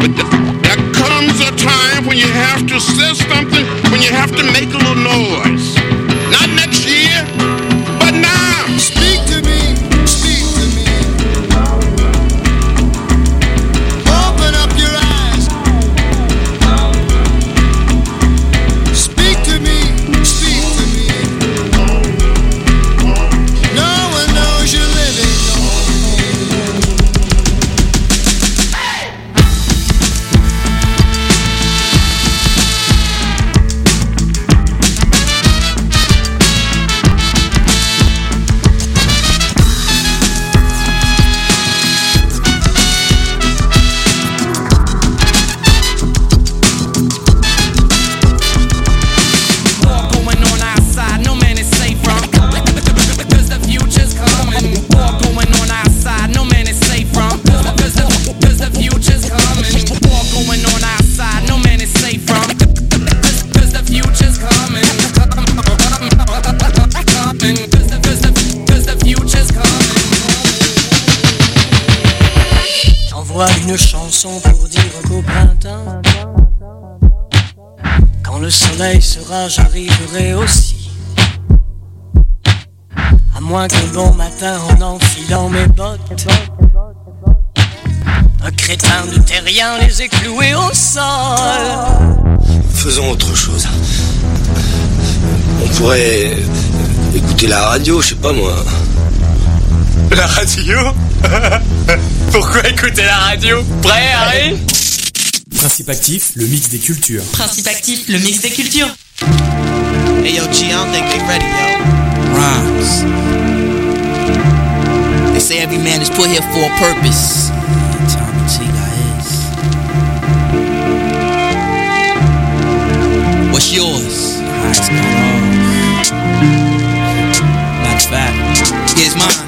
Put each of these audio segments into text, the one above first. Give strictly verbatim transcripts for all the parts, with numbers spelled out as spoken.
But th- there comes a time when you have to say something, when you have to make a little noise. Not next year, but now. Speak to me, speak to me. Open up your eyes. Speak to me, speak to me. No one knows you're living. Une chanson pour dire qu'au printemps, quand le soleil sera, j'arriverai aussi. À moins que bon matin, en enfilant mes bottes, un crétin de terrien les ait cloués au sol. Faisons autre chose. On pourrait écouter la radio, je sais pas moi. La radio? Pourquoi écouter la radio? Prêt, Harry? Principe actif, le mix des cultures. Principe actif, le mix des cultures. Hey yo, G, I don't think they ready, yo. Rhymes. They say every man is put here for a purpose. Tommy T is. What's yours? Highest off. That's fact. Here's mine.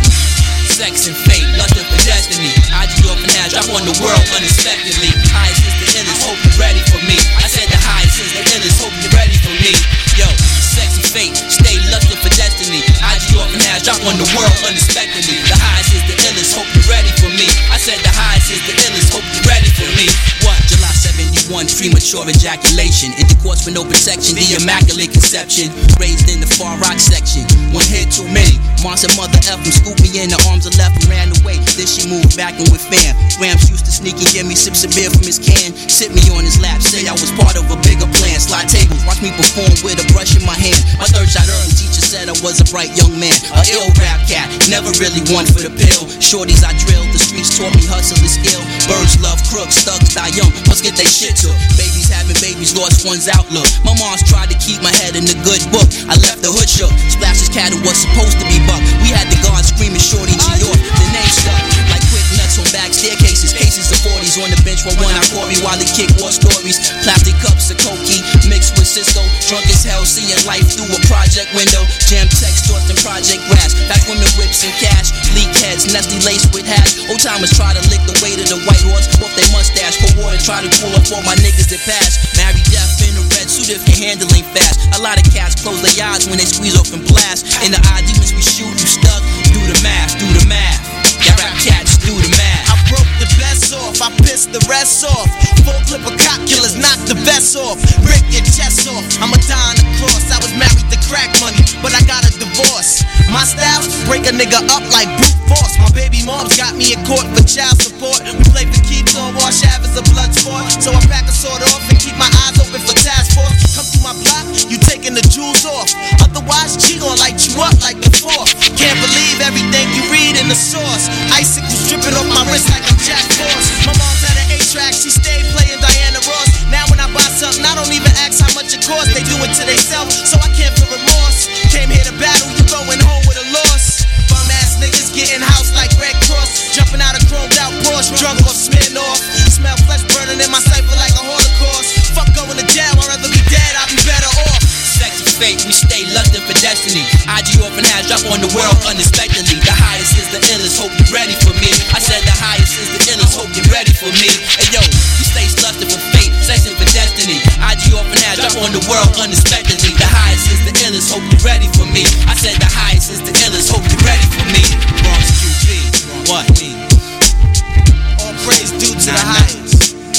Sex and fate, lust for destiny. I just off and ass, drop on the world unexpectedly. Highest is the illest, hope you're ready for me. I said the highest is the illest, hope you're ready for me. Yo, sex and fate, stay lusting for destiny. I just off and ass, drop on the world unexpectedly. The highest is the illest, hope you're ready for me. I said the highest is the illest, hope you're ready for me. What? July seventy-one, premature ejaculation. Intercourse with no protection, the immaculate conception. Raised in the far rock section, one hit too many. Monster mother F, scoop me in the arms of left and ran away. Then she moved back and with fam. Gramps used to sneak and give me sips of beer from his can. Sit me on his lap, say I was part of a bigger plan. Slide tables, watch me perform with a brush in my hand. My third shot early, teacher said I was a bright young man. A ill rap cat, never really one for the pill. Shorties I drilled, the streets taught me hustle and skill. Birds love crooks, thugs die young, must get they shit took. Babies having babies, lost one's outlook. My mom's tried to keep my head in the good book. I left the hood shook, Splash's cattle was supposed to be buck. We had the guards screaming shorty G York, the name stuck. Like quick nuts on back staircases, cases of forties on the bench for one I caught me while they kick war stories. Plastic cups of Cokie, mixed with Cisco. Drunk as hell, seeing life through a project window. Jam text, torch and project grass. Back women whips and cash. Leak heads, Nestle laced with hash. Old timers try to lick the weight of the white horse off their mustache. For water, try to pull up all my niggas that pass. Married deaf in a red suit if your handle ain't fast. A lot of cats close their eyes when they squeeze off and blast. In the eye, demons we shoot, you stuck. Do the math, do the math. Y'all rap cats, do the math. I broke the best off, I pissed the rest off. Full clip of cop killers, knock the vest off. Rip your chest off, I'ma die on the cross. I was married to crack money, but I got a divorce. My style, break a nigga up like brute force. My baby mom's got me in court for child support. We play for keeps on Wash Ave as a blood sport. So I pack a sword off and keep my eyes open for task force. Come through my block, you taking the jewels off. Otherwise, she gon' light you up like before. Can't believe everything you read in the source. Icicles dripping off my wrist like I'm Jack Force. My mom's had an eight-track, she stayed playing Diana Ross. Now when I buy something, I don't even ask how much it costs. They do it to themselves, so I can't feel remorse. Came here to battle, you going home with a loss. Bum ass niggas getting house like Red Cross. Jumping out of chromed out Porsche, drunk off Smirnoff. Smell flesh burning in my cypher like a Holocaust. Fuck going to jail, I'd rather be dead, I'd be better off. Sex and fate, we stay lusting for destiny. I G off and has drop on the world unexpectedly. The highest is the illest, hope you're ready for me. I said the highest is the illest, hope you're ready for me. Hey yo, we stay lusting for fate, sexing for destiny. I G off and has drop on the world unexpectedly. The highest is the illest, hope you're ready for me. I said the highest is the illest, hope you're ready for me. Bronx Q B, what? All praise due to the highest.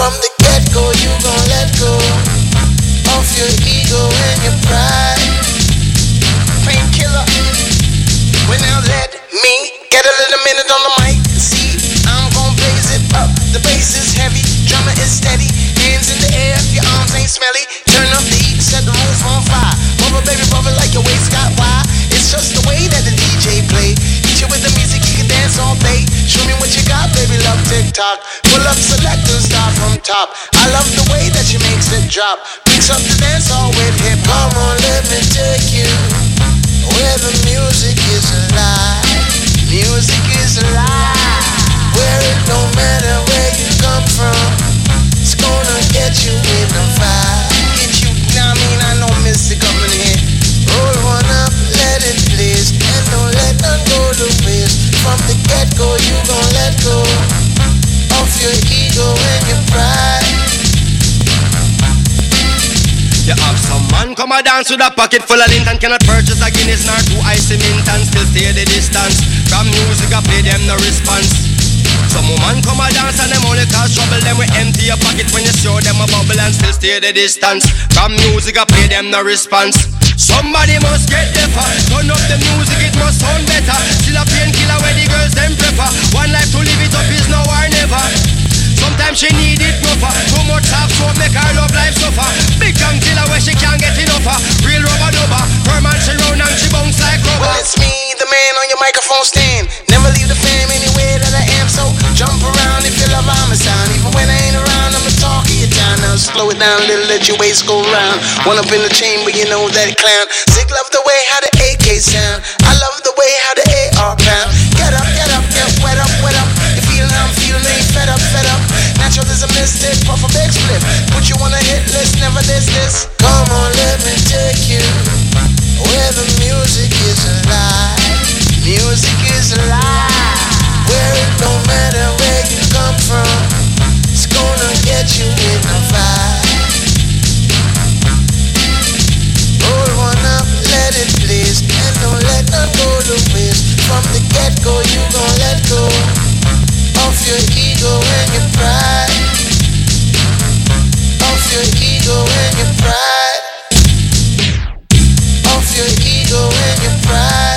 From the get-go, you gon' let go of your ego and your pride. Painkiller. Well, now let me get a little minute on the mic. See, I'm gon' blaze it up. The bass is heavy, drummer is steady. Hands in the air if your arms ain't smelly. Turn up the heat, set the roof on fire. Bubble, baby, bubble like your waist got wide. It's just the way that the D J play. Hit you with the music, you can dance all day. Show me what you got, baby, love TikTok. Pull up, select and start from top. I love the way that you makes it drop. Mix up the dance all with hip. Come on, let me take you where the music is alive. Music is alive. Where it don't matter where you come from, it's gonna get you in the vibe. Get you, now I mean I know Mister coming here. Roll one up, let it blaze, and don't let none go to waste. From the get-go, you gon' let go of your ego and your pride. You have some man come a dance with a pocket full of lint and cannot purchase a Guinness nor two icy mint and still stay the distance. From music I play them no response. Some woman come a dance and them only cause trouble. Them we empty your pocket when you show them a bubble and still stay the distance. From music I play them no response. Somebody must get the fun. Turn up the music, it must sound better. Still a painkiller where the girls them prefer. One life to live it up is now or never. Sometimes she need it rougher. Too much half so make her love life suffer. Big tongue killer where she can't get enough of. Real rubber dubber. Her man she round and she bounce like rubber. Well, it's me, the man on your microphone stand. Never leave the fam anywhere that I am. So jump around if you love I'm a sound. Even when I ain't around, I'ma talk of your time. Now slow it down a little, let your waist go round. One up in the chamber, you know that clown. Zig love the way how the A K sound. I love the way how the A R pound. Get up, get up, get wet up, wet up. You feeling how I'm feeling, ain't fed up, fed up. Natural as a mystic, puff a big split. Put you on a hit list, never this, this. Come on, let me take you where the music is alive. Music is alive. Where it don't matter where you come from, it's gonna get you in the vibe. Roll one up, let it blaze, and don't let none go to waste. From the get-go, you gon' let go of your ego and your pride. Of your ego and your pride. Of your ego and your pride.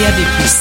D A B plus.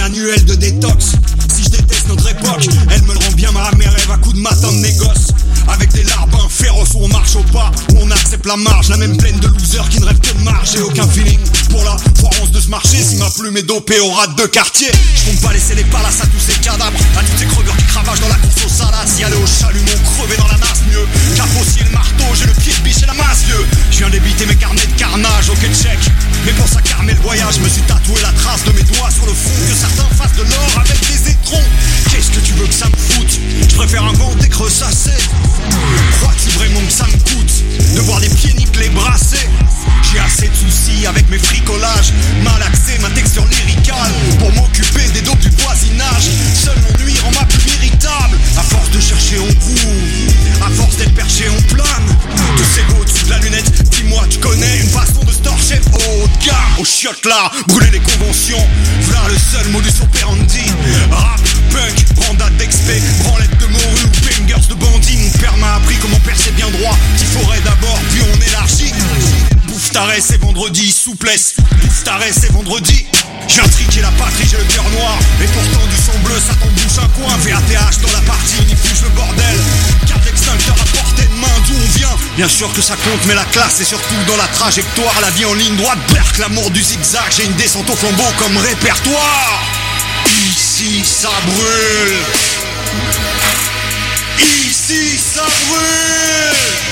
annuel de détox. Si je déteste notre époque, elle me le rend bien ma mère rêve à coups de matin de négoce. Avec des larbins féroces où on marche au pas, où on accepte la marge, la même plaine de losers qui ne rêvent que de marge. J'ai aucun feeling pour la foirance de ce marché. Si ma plume est dopée au rat de quartier, je compte pas laisser les palaces à tous ces cadavres, à tous ces creveurs qui cravagent dans la course aux salades. Si aller au chalumeau, crever dans la nasse mieux qu'à fauciller le marteau, j'ai le pied de biche et la masse vieux. Je viens débiter mes carnets de carnage, ok check. Mais pour ça calmer le voyage, je me suis tatoué la trace de mes doigts sur le front. Que certains fassent de l'or avec des étrons. Qu'est-ce que tu veux que ça me foute? Je préfère inventer que ressasser. Crois-tu vraiment que ça me coûte de voir des pieds nickelés brassés? J'ai assez de soucis avec mes fricolages, malaxé ma texture lyricale pour m'occuper des dopes du voisinage. Seul mon nuit rend ma plume irritable. À force de chercher on court, à force d'être perché on plane. Tous ces go au-dessus de la lunette, dis-moi tu connais une façon de se torcher haut de gamme. Au chiottes là, brûler les conventions, voilà le seul modus operandi. Rap, punk, brandat d'expé, branlette de morue ou bangers de bandits. Mon père m'a appris comment percer bien droit, qu'il faudrait d'abord puis on élargit. Bouffe taré c'est vendredi, souplesse, bouffe taré c'est vendredi. J'ai un triqué la patrie, j'ai le cœur noir, et pourtant du sang bleu ça t'en bouche un coin. V A T H dans la partie, unifuge le bordel. Carte extincteur à portée de main, d'où on vient. Bien sûr que ça compte, mais la classe c'est surtout dans la trajectoire. La vie en ligne droite, berk, l'amour du zigzag. J'ai une descente au flambeau comme répertoire. Ici ça brûle. Ici ça brûle.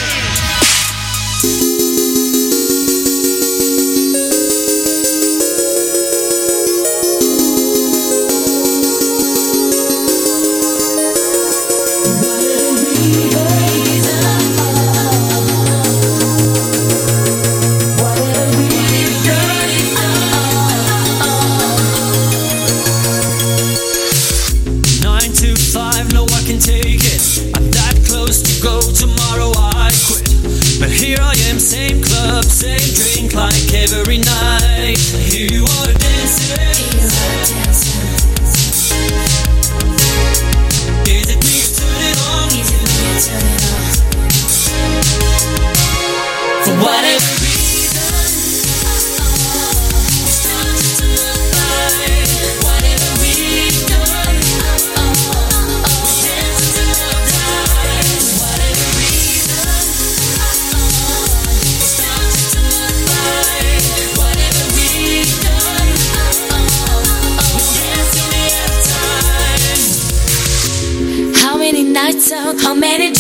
Same club, same drink like every night. Here you are dancing. Is it me to turn it on? Is it me to turn it off? For whatever reason, it's not just to look by. Whatever we've done, we're dancing till love dies. For whatever reason. Nights out, how many